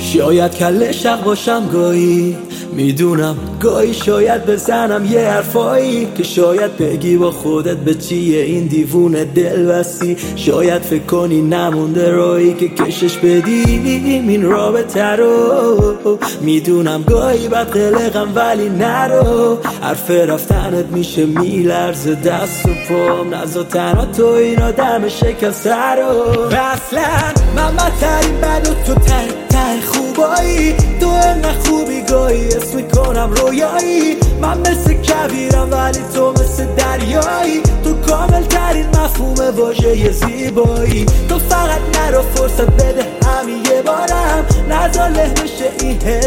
شاید کله شق باشم گاهی، میدونم گاهی شاید بزنم یه حرفایی که شاید بگی با خودت به چیه این دیوونه دل بستی. شاید فکر کنی نمونده رایی که کشش بدیم این رابطه رو. میدونم گاهی بد قلقم ولی نرو، حرف رفتنت میشه میلرزه دست و پام، نزا تنها تو این آدم شکسته رو. اصلا من بدترین بد و تو ته خوبایی، تو انقدر خوبی گاهی اسم میکنم رویایی. من مثل کبیرم ولی تو مثل دریایی، تو کامل ترین مفهوم واژه زیبایی. تو فقط نرو فرصت بده همین یه بارم، نزا له بشه این